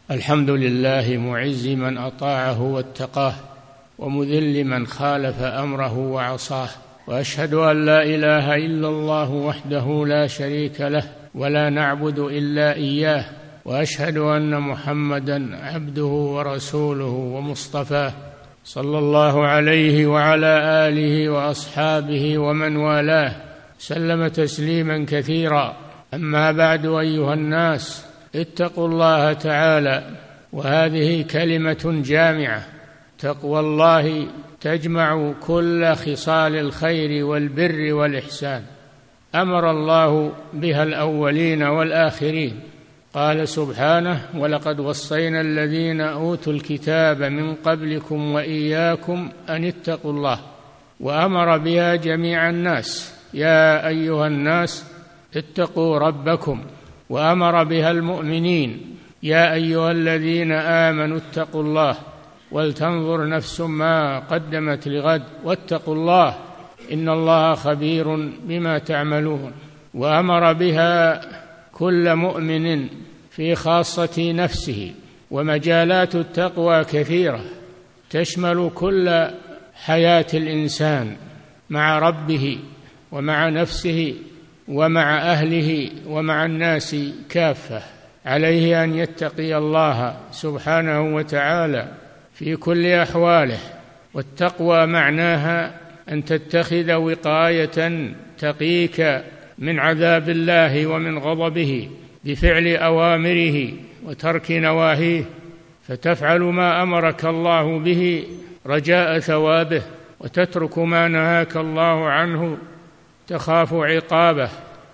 الحمد لله معز من أطاعه واتقاه، ومذل من خالف أمره وعصاه، وأشهد أن لا إله إلا الله وحده لا شريك له ولا نعبد إلا إياه، وأشهد أن محمدًا عبده ورسوله ومصطفاه صلى الله عليه وعلى آله وأصحابه ومن والاه سلم تسليمًا كثيرا. أما بعد، أيها الناس، اتقوا الله تعالى، وهذه كلمة جامعة. تقوى الله تجمع كل خصال الخير والبر والإحسان، أمر الله بها الأولين والآخرين. قال سبحانه: ولقد وصينا الذين أوتوا الكتاب من قبلكم وإياكم أن اتقوا الله. وأمر بها جميع الناس: يا أيها الناس اتقوا ربكم. وأمر بها المؤمنين: يا أيها الذين آمنوا اتقوا الله ولتنظر نفس ما قدمت لغد واتقوا الله إن الله خبير بما تعملون. وأمر بها كل مؤمن في خاصة نفسه. ومجالات التقوى كثيرة، تشمل كل حياة الإنسان مع ربه ومع نفسه ومع أهله ومع الناس كافة. عليه أن يتقي الله سبحانه وتعالى في كل أحواله. والتقوى معناها أن تتخذ وقاية تقيك من عذاب الله ومن غضبه بفعل أوامره وترك نواهيه، فتفعل ما أمرك الله به رجاء ثوابه، وتترك ما نهاك الله عنه تخاف عقابه.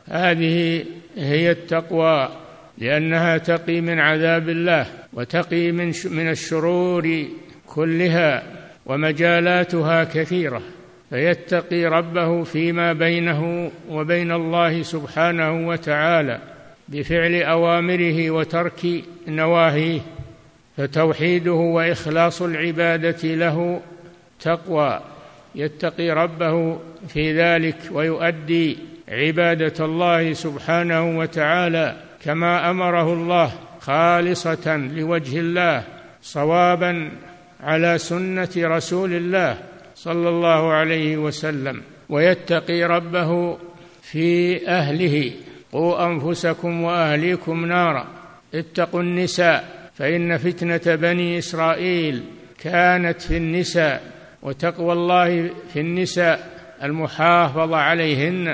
هذه هي التقوى، لأنها تقي من عذاب الله وتقي من الشرور كلها، ومجالاتها كثيرة. فيتقي ربه فيما بينه وبين الله سبحانه وتعالى بفعل أوامره وترك نواهيه، فتوحيده وإخلاص العبادة له تقوى. يتقي ربه في ذلك ويؤدي عبادة الله سبحانه وتعالى كما أمره الله، خالصة لوجه الله، صوابا على سنة رسول الله صلى الله عليه وسلم. ويتقي ربه في أهله: قوا أنفسكم وأهليكم نارا. اتقوا النساء، فإن فتنة بني إسرائيل كانت في النساء. وتقوى الله في النساء المحافظة عليهن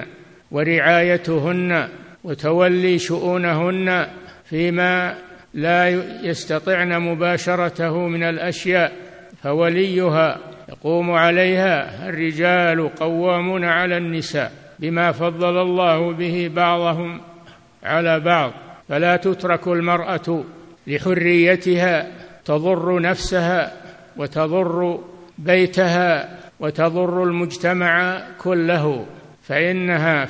ورعايتهن وتولي شؤونهن فيما لا يستطعن مباشرته من الأشياء، فوليها يقوم عليها. الرجال قوامون على النساء بما فضل الله به بعضهم على بعض، فلا تترك المرأة لحريتها تضر نفسها وتضر بيتها وتضر المجتمع كله، فإنها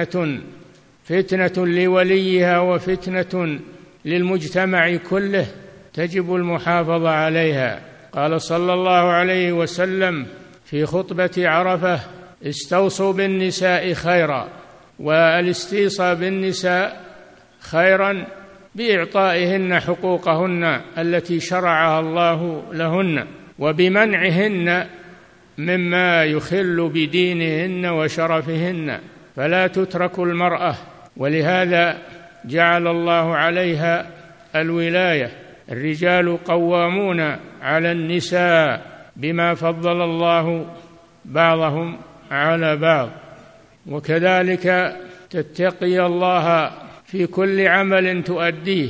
فتنة لوليها وفتنة للمجتمع كله، تجب المحافظة عليها. قال صلى الله عليه وسلم في خطبة عرفة: استوصوا بالنساء خيرا. والاستيصاء بالنساء خيرا بإعطائهن حقوقهن التي شرعها الله لهن، وبمنعهن مما يخل بدينهن وشرفهن، فلا تترك المرأة. ولهذا جعل الله عليها الولاية: الرجال قوامون على النساء بما فضل الله بعضهم على بعض. وكذلك تتقي الله في كل عمل تؤديه،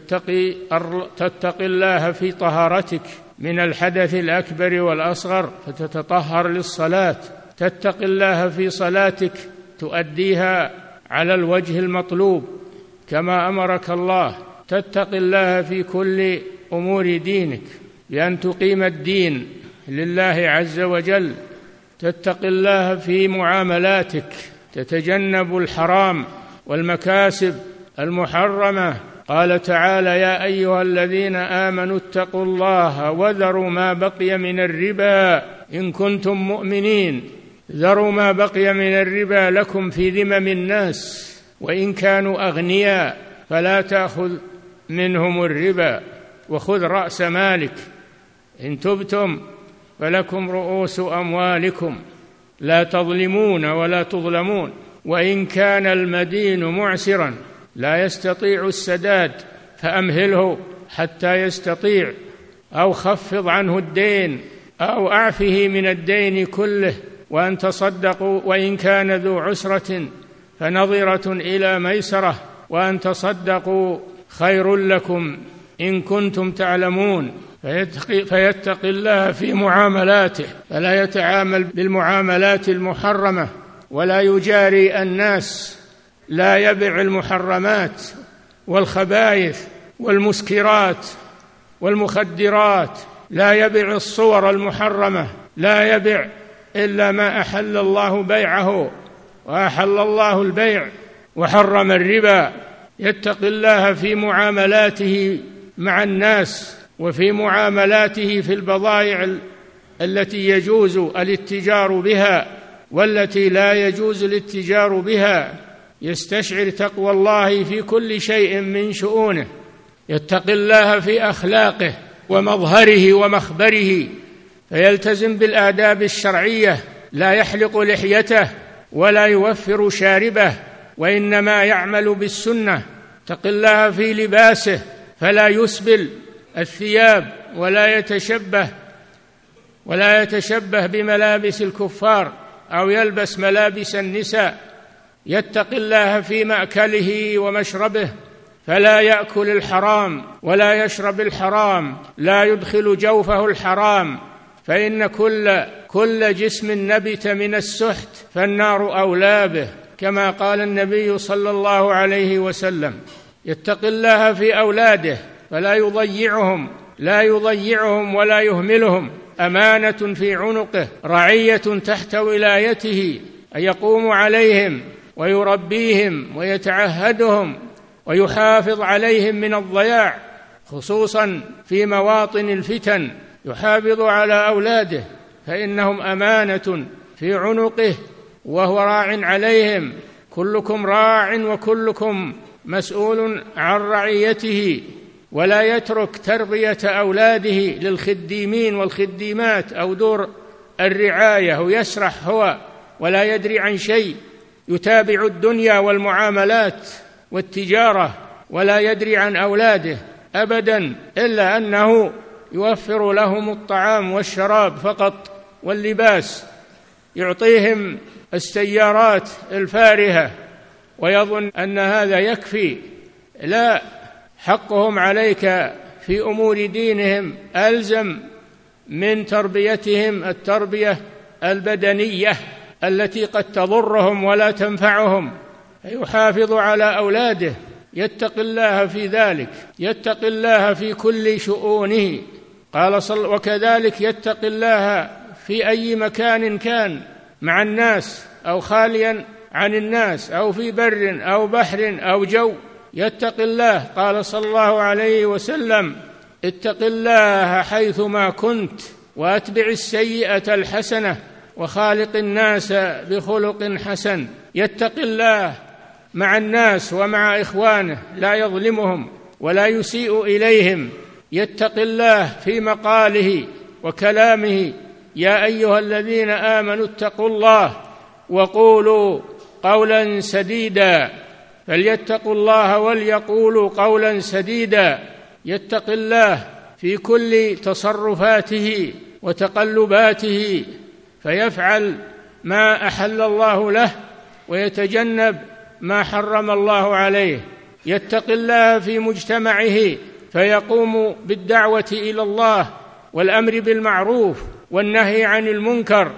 تتقي الله في طهارتك من الحدث الأكبر والأصغر فتتطهر للصلاة، تتقي الله في صلاتك تؤديها على الوجه المطلوب كما أمرك الله، تتقي الله في كل أمور دينك بأن تقيم الدين لله عز وجل، تتقي الله في معاملاتك، تتجنب الحرام والمكاسب المحرمة. قال تعالى: يا أيها الذين آمنوا اتقوا الله وذروا ما بقي من الربا إن كنتم مؤمنين. ذروا ما بقي من الربا لكم في ذمم الناس وإن كانوا أغنياء فلا تأخذ منهم الربا. وخذ رأس مالك، إن تبتم فلكم رؤوس أموالكم لا تظلمون ولا تظلمون، وإن كان المدين معسرا لا يستطيع السداد فأمهله حتى يستطيع، أو خفض عنه الدين، أو أعفه من الدين كله، وأن تصدقوا وإن كان ذو عسرة فنظرة إلى ميسرة، وأن تصدقوا خير لكم إن كنتم تعلمون. فيتق الله في معاملاته، فلا يتعامل بالمعاملات المحرمة، ولا يجاري الناس، لا يبع المحرمات والخبائث والمسكرات والمخدرات، لا يبع الصور المحرمة، لا يبع إلا ما أحل الله بيعه، وأحل الله البيع وحرم الربا. يتق الله في معاملاته مع الناس، وفي معاملاته في البضائع التي يجوز الاتجار بها والتي لا يجوز الاتجار بها، يستشعر تقوى الله في كل شيء من شؤونه. يتق الله في أخلاقه ومظهره ومخبره، فيلتزم بالآداب الشرعية، لا يحلق لحيته ولا يوفر شاربه، وإنما يعمل بالسنة. اتق الله في لباسه، فلا يسبل الثياب ولا يتشبه بملابس الكفار أو يلبس ملابس النساء. يتق الله في مأكله ومشربه، فلا يأكل الحرام ولا يشرب الحرام، لا يدخل جوفه الحرام، فإن كل جسم نبت من السحت فالنار أولى به، كما قال النبي صلى الله عليه وسلم. يتق الله في أولاده، فلا يضيعهم ولا يهملهم، أمانة في عنقه، رعية تحت ولايته، أن يقوم عليهم ويربيهم ويتعهدهم ويحافظ عليهم من الضياع، خصوصا في مواطن الفتن. يحافظ على أولاده فإنهم أمانة في عنقه وهو راع عليهم. كلكم راع وكلكم مسؤول عن رعيته. ولا يترك تربية أولاده للخديمين والخديمات أو دور الرعاية ويسرح هو ولا يدري عن شيء، يتابع الدنيا والمعاملات والتجارة ولا يدري عن أولاده أبدا، إلا أنه يوفر لهم الطعام والشراب فقط واللباس، يعطيهم السيارات الفارهة ويظن أن هذا يكفي. لا، حقهم عليك في أمور دينهم ألزم من تربيتهم التربية البدنية التي قد تضرهم ولا تنفعهم، يحافظ على أولاده. يتق الله في ذلك، يتق الله في كل شؤونه. قال وكذلك يتق الله في أي مكان كان، مع الناس أو خاليا عن الناس أو في بر أو بحر أو جو، يتق الله. قال صلى الله عليه وسلم: اتق الله حيثما كنت وأتبع السيئة الحسنة وخالق الناس بخلق حسن. يتق الله مع الناس ومع إخوانه، لا يظلمهم ولا يسيء إليهم. يتق الله في مقاله وكلامه: يا أيها الذين آمنوا اتقوا الله وقولوا قولا سديدا. فليتقوا الله وليقولوا قولا سديدا. يتق الله في كل تصرفاته وتقلباته، فيفعل ما أحل الله له ويتجنب ما حرم الله عليه. يتق الله في مجتمعه، فيقوم بالدعوة إلى الله والأمر بالمعروف والنهي عن المنكر،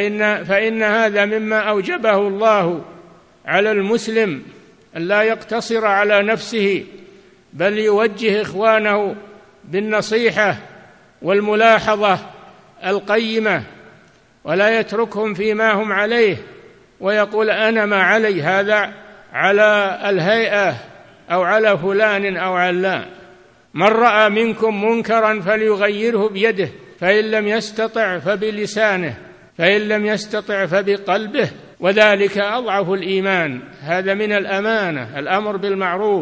فإن هذا مما أوجبه الله على المسلم، أن لا يقتصر على نفسه بل يوجه إخوانه بالنصيحة والملاحظة القيمة، ولا يتركهم فيما هم عليه ويقول أنا ما علي، هذا على الهيئة أو على فلان أو علان. من رأى منكم منكرا فليغيره بيده، فإن لم يستطع فبلسانه، فإن لم يستطع فبقلبه، وذلك أضعف الإيمان. هذا من الأمانة، الأمر بالمعروف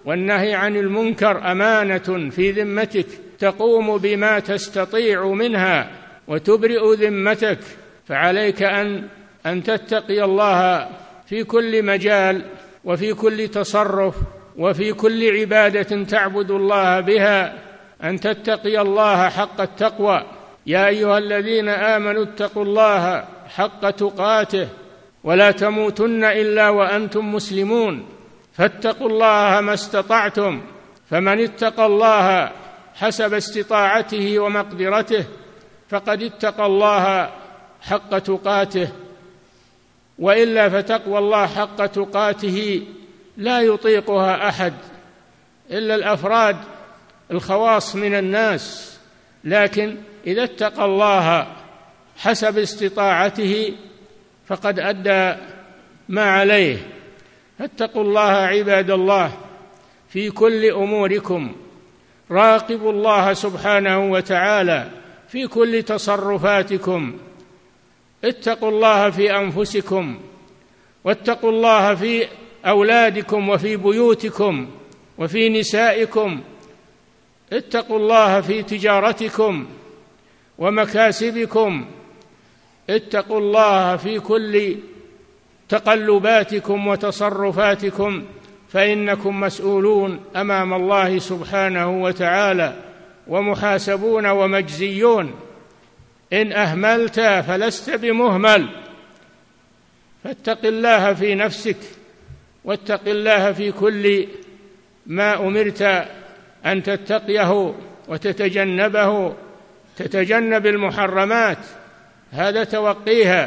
والنهي عن المنكر أمانة في ذمتك تقوم بما تستطيع منها وتبرئ ذمتك، فعليك أن تتقي الله في كل مجال وفي كل تصرف وفي كل عبادة تعبد الله بها، أن تتقي الله حق التقوى. يا أيها الذين آمنوا اتقوا الله حق تقاته ولا تموتن إلا وأنتم مسلمون، فاتقوا الله ما استطعتم، فمن اتقى الله حسب استطاعته ومقدرته فقد اتقى الله حق تقاته، وإلا فتقوى الله حق تقاته لا يطيقها أحد إلا الأفراد الخواص من الناس، لكن إذا اتقى الله حسب استطاعته فقد أدى ما عليه. فاتقوا الله عباد الله في كل أموركم، راقبوا الله سبحانه وتعالى في كل تصرفاتكم، اتقوا الله في أنفسكم، واتقوا الله في أولادكم وفي بيوتكم وفي نسائكم، اتقوا الله في تجارتكم ومكاسبكم، اتقوا الله في كل تقلباتكم وتصرفاتكم، فإنكم مسؤولون أمام الله سبحانه وتعالى ومحاسبون ومجزيون. إن أهملت فلست بمهمل، فاتق الله في نفسك واتق الله في كل ما أمرت أن تتقيه وتتجنبه، تتجنب المحرمات، هذا توقيها،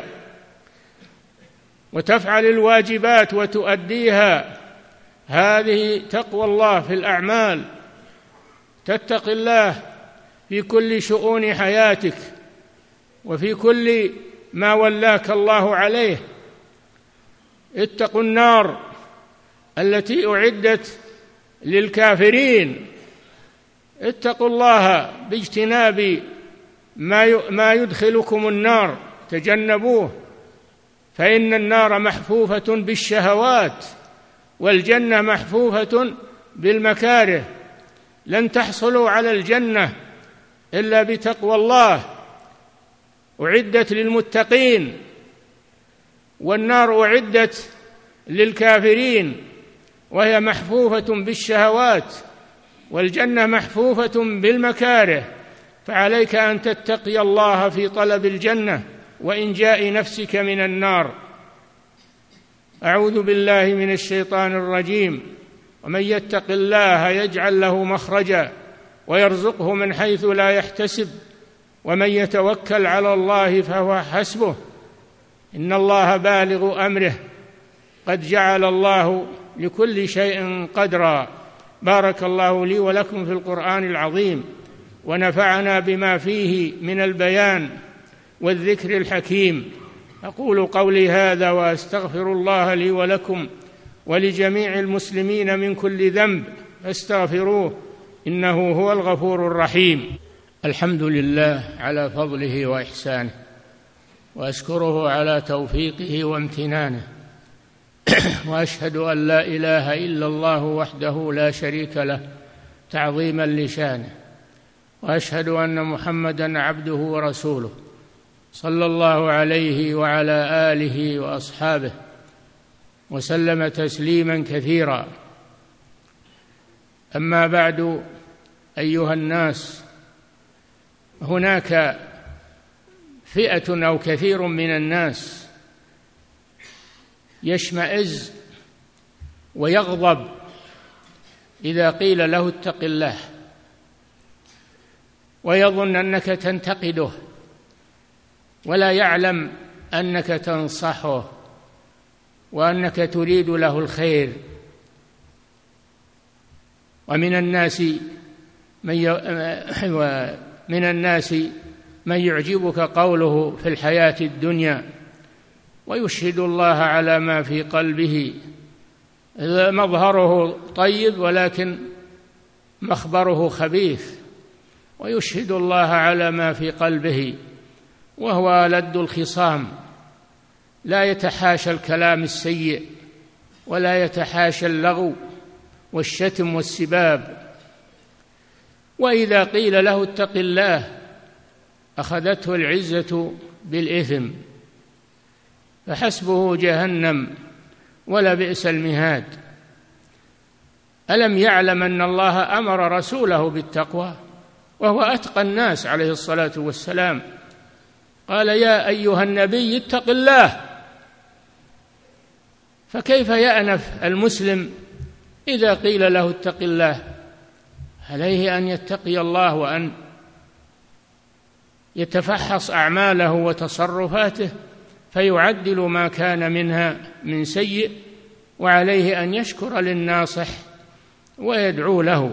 وتفعل الواجبات وتؤديها، هذه تقوى الله في الأعمال. تتق الله في كل شؤون حياتك وفي كل ما ولاك الله عليه. اتقوا النار التي أعدت للكافرين، اتقوا الله باجتناب ما يدخلكم النار، تجنبوه، فإن النار محفوفة بالشهوات والجنة محفوفة بالمكاره، لن تحصلوا على الجنة إلا بتقوى الله، أعدت للمتقين، والنار أعدت للكافرين وهي محفوفة بالشهوات، والجنة محفوفة بالمكاره، فعليك أن تتقي الله في طلب الجنة وإنجاء نفسك من النار. أعوذ بالله من الشيطان الرجيم. ومن يتق الله يجعل له مخرجا ويرزقه من حيث لا يحتسب ومن يتوكل على الله فهو حسبه إن الله بالغ أمره قد جعل الله لكل شيء قدرا. بارك الله لي ولكم في القرآن العظيم، ونفعنا بما فيه من البيان والذكر الحكيم. أقول قولي هذا وأستغفر الله لي ولكم ولجميع المسلمين من كل ذنب فاستغفروه إنه هو الغفور الرحيم. الحمد لله على فضله وإحسانه، وأشكره على توفيقه وامتنانه، وأشهد أن لا إله إلا الله وحده لا شريك له تعظيما لشانه، وأشهد أن محمدًا عبده ورسوله صلى الله عليه وعلى آله وأصحابه وسلم تسليما كثيرا. أما بعد، أيها الناس، هناك فئة أو كثير من الناس يشمئز ويغضب إذا قيل له اتق الله، ويظن أنك تنتقده ولا يعلم أنك تنصحه وأنك تريد له الخير. ومن الناس من يعجبك قوله في الحياة الدنيا ويشهد الله على ما في قلبه، مظهره طيب ولكن مخبره خبيث، ويشهد الله على ما في قلبه وهو لد الخصام، لا يتحاشى الكلام السيء ولا يتحاشى اللغو والشتم والسباب. وإذا قيل له اتق الله أخذته العزة بالإثم، فحسبه جهنم ولبئس المهاد. ألم يعلم أن الله أمر رسوله بالتقوى وهو أتقى الناس عليه الصلاة والسلام؟ قال يا أيها النبي اتق الله. فكيف يأنف المسلم إذا قيل له اتق الله؟ عليه أن يتقي الله وأن يتفحص أعماله وتصرفاته فيعدل ما كان منها من سيء، وعليه أن يشكر للناصح ويدعو له.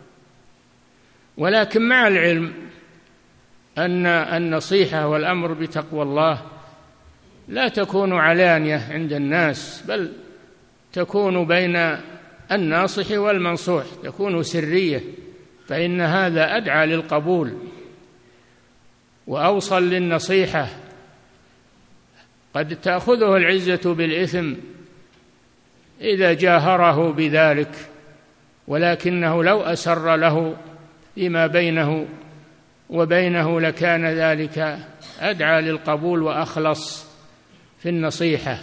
ولكن مع العلم أن النصيحة والأمر بتقوى الله لا تكون علانية عند الناس، بل تكون بين الناصح والمنصوح، تكون سرية، فإن هذا أدعى للقبول وأوصل للنصيحة. قد تأخذه العزة بالإثم إذا جاهره بذلك، ولكنه لو أسر له فيما بينه وبينه لكان ذلك أدعى للقبول وأخلص في النصيحة.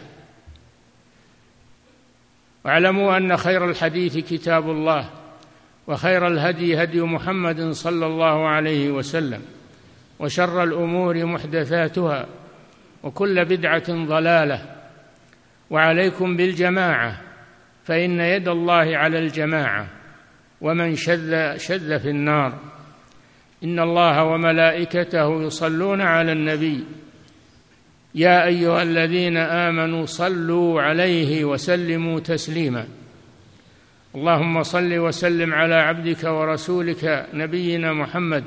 واعلموا أن خير الحديث كتاب الله، وخير الهدي هدي محمد صلى الله عليه وسلم، وشر الأمور محدثاتها، وكل بدعة ضلالة. وعليكم بالجماعة، فإن يد الله على الجماعة، ومن شذ في النار. إن الله وملائكته يصلون على النبي يا أيها الذين آمنوا صلوا عليه وسلموا تسليما. اللهم صل وسلم على عبدك ورسولك نبينا محمد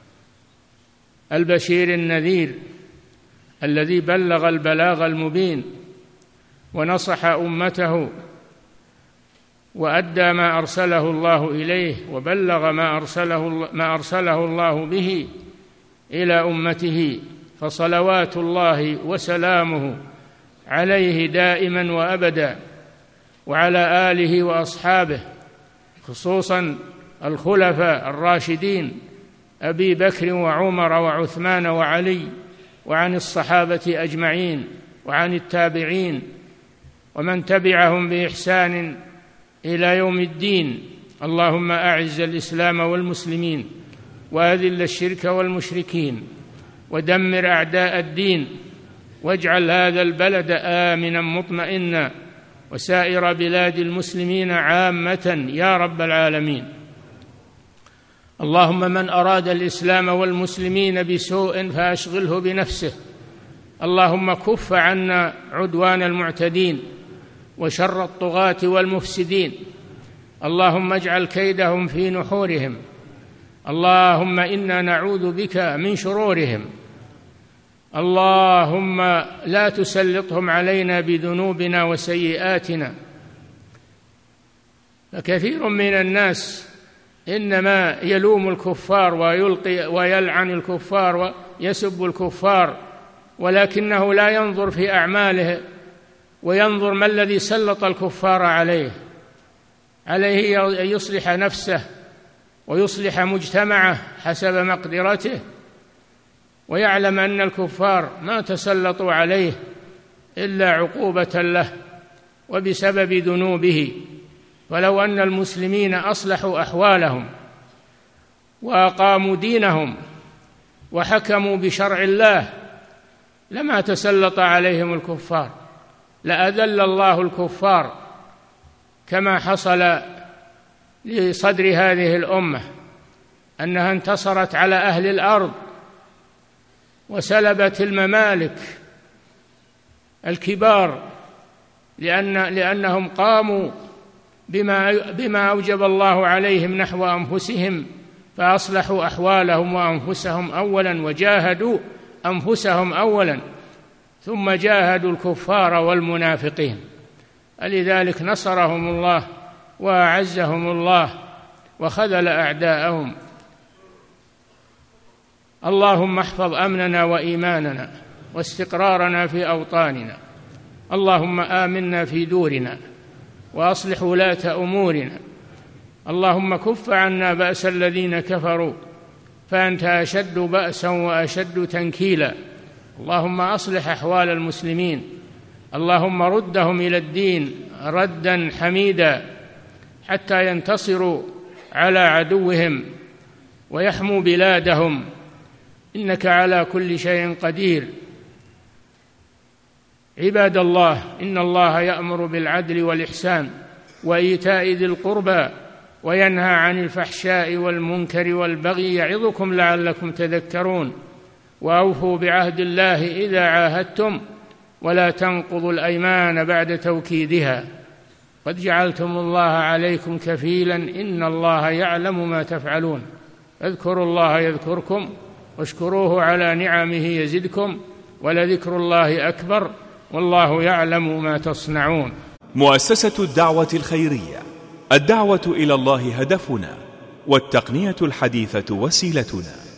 البشير النذير الذي بلغ البلاغ المبين ونصح أمته وأدى ما أرسله الله إليه، وبلغ ما أرسله الله به إلى أمته، فصلوات الله وسلامه عليه دائما وأبدا، وعلى آله وأصحابه، خصوصا الخلفاء الراشدين أبي بكر وعمر وعثمان وعلي، وعن الصحابة أجمعين، وعن التابعين ومن تبعهم بإحسان إلى يوم الدين. اللهم أعز الإسلام والمسلمين، وأذل الشرك والمشركين، ودمر أعداء الدين، واجعل هذا البلد آمنا مطمئنا، وسائر بلاد المسلمين عامة يا رب العالمين. اللهم من أراد الإسلام والمسلمين بسوء فأشغله بنفسه. اللهم كف عنا عدوان المعتدين وشر الطغاة والمفسدين. اللهم اجعل كيدهم في نحورهم. اللهم إنا نعوذ بك من شرورهم. اللهم لا تسلطهم علينا بذنوبنا وسيئاتنا. فكثير من الناس إنما يلوم الكفار ويلقي ويلعن الكفار ويسب الكفار، ولكنه لا ينظر في أعماله وينظر ما الذي سلط الكفار عليه. عليه أن يصلح نفسه ويصلح مجتمعه حسب مقدرته، ويعلم أن الكفار ما تسلطوا عليه إلا عقوبة له وبسبب ذنوبه. ولو أن المسلمين أصلحوا أحوالهم وأقاموا دينهم وحكموا بشرع الله لما تسلط عليهم الكفار، لأذل الله الكفار، كما حصل لصدر هذه الأمة أنها انتصرت على أهل الأرض وسلبت الممالك الكبار لأنهم قاموا بما أوجب الله عليهم نحو أنفسهم، فأصلحوا أحوالهم وأنفسهم أولا، وجاهدوا أنفسهم أولا، ثم جاهدوا الكفار والمنافقين. لذلك نصرهم الله وأعزهم الله وخذل أعداءهم. اللهم احفظ أمننا وإيماننا واستقرارنا في أوطاننا. اللهم آمنا في دورنا، وأصلح ولاة أمورنا، اللهم كف عنا بأس الذين كفروا فأنت أشد بأسا وأشد تنكيلا. اللهم أصلح أحوال المسلمين، اللهم ردهم إلى الدين ردا حميدا حتى ينتصروا على عدوهم ويحموا بلادهم، إنك على كل شيء قدير. عباد الله، إن الله يأمر بالعدل والإحسان وإيتاء ذي القربى وينهى عن الفحشاء والمنكر والبغي يعظكم لعلكم تذكرون. وأوفوا بعهد الله إذا عاهدتم ولا تنقضوا الأيمان بعد توكيدها، قد جعلتم الله عليكم كفيلا إن الله يعلم ما تفعلون. اذكروا الله يذكركم واشكروه على نعمه يزدكم ولذكر الله أكبر والله يعلم ما تصنعون. مؤسسة الدعوة الخيرية، الدعوة إلى الله هدفنا، والتقنية الحديثة وسيلتنا.